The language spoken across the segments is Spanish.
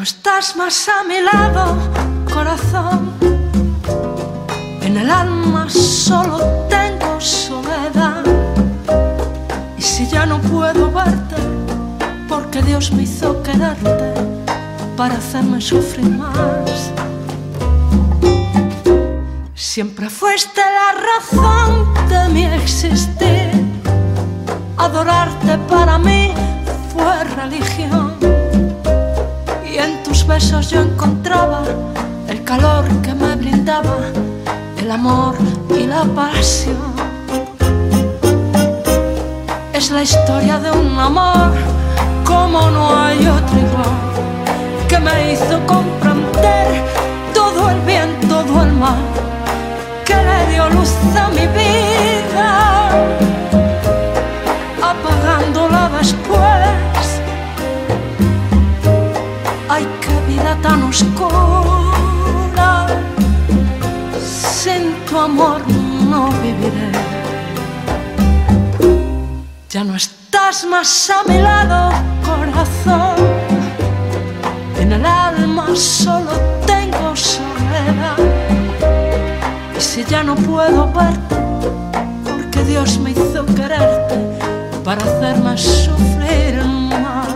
estás más a mi lado, corazón. En el alma solo tengo soledad. Y si ya no puedo verte, porque Dios me hizo quererte para hacerme sufrir más. Siempre fuiste la razón de mi existir. Adorarte para mí fue religión. Y en tus besos yo encontraba el calor que me brindaba el amor y la pasión. Es la historia de un amor como no hay otro igual, que me hizo comprender todo el bien, todo el mal, que le dio luz a mi vida, apagándola después. Ay, qué vida tan oscura, sin tu amor no viviré. Ya no estás más a mi lado, corazón. En el alma solo tengo soledad. Y si ya no puedo verte, porque Dios me hizo quererte para hacerme sufrir más.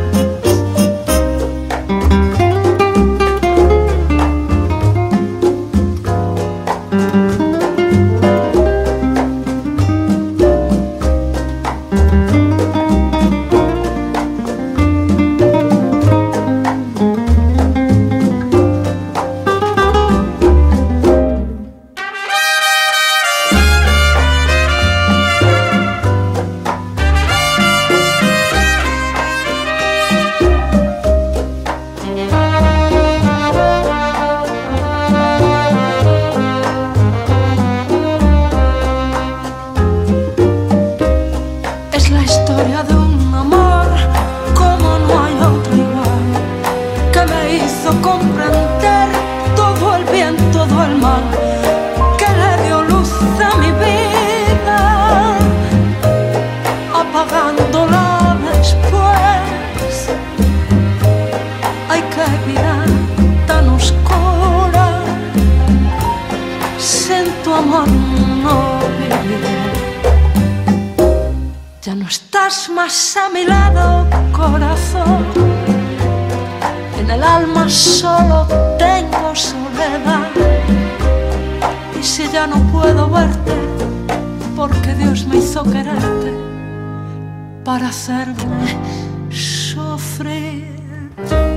Es la historia de un amor como no hay otro igual, que me hizo comprender todo el bien, todo el mal, que le dio luz a mi vida, apagándola después. Ay, qué vida tan oscura, sin tu amor no viviré. Ya no estás más a mi lado, corazón. En el alma solo tengo soledad. Y si ya no puedo verte, porque Dios me hizo quererte para hacerme sufrir.